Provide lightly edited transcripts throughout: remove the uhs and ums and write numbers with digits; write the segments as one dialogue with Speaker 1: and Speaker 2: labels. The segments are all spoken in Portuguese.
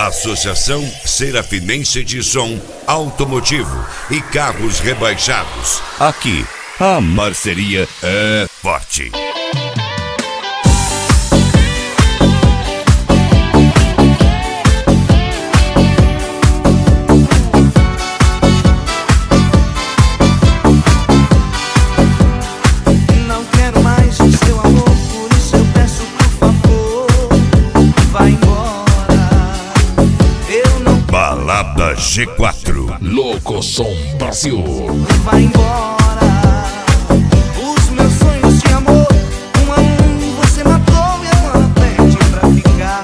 Speaker 1: Associação Serafinense de Som Automotivo e Carros Rebaixados. Aqui, a parceria é forte.
Speaker 2: Não quero mais o seu amor, por isso eu peço, por favor, vai embora.
Speaker 1: Balada G4
Speaker 3: Locosom Brasil.
Speaker 2: Vai embora. Os meus sonhos de amor, um a um você matou e agora pede pra ficar.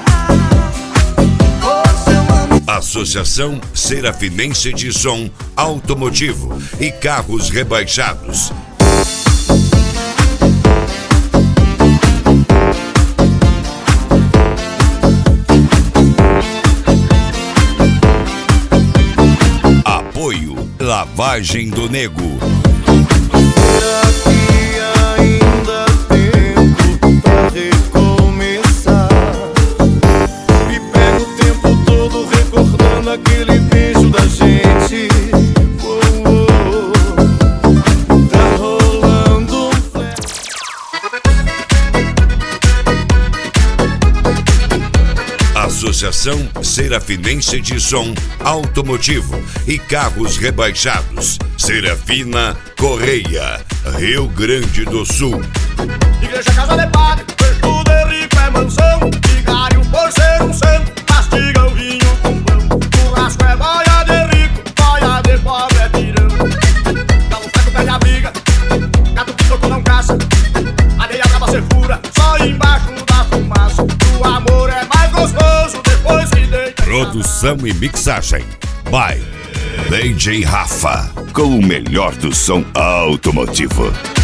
Speaker 2: Pois eu amo.
Speaker 1: Associação Serafinense de Som Automotivo e Carros Rebaixados. Apoio Lavagem do Nego.
Speaker 2: Será que ainda há tempo pra recomeçar? E pega o tempo todo recordando aquele beijo da gente. Tá rolando um flash.
Speaker 1: Associação Serafinense de Som Automotivo e Carros Rebaixados. Serafina Correia, Rio Grande do Sul.
Speaker 4: Igreja, casa de padre, tudo é rico, é mansão. Vigário por ser um santo, mastiga o vinho com pão. Churrasco é boia de rico, boia de pobre é tirão. Dá um freco, perde a briga, gato que tocou não caça. Areia brava cê fura, só embaixo da fumaça. O amor é mais gostoso depois que deita.
Speaker 1: Produção e mixagem by DJ Rafa, com o melhor do som automotivo.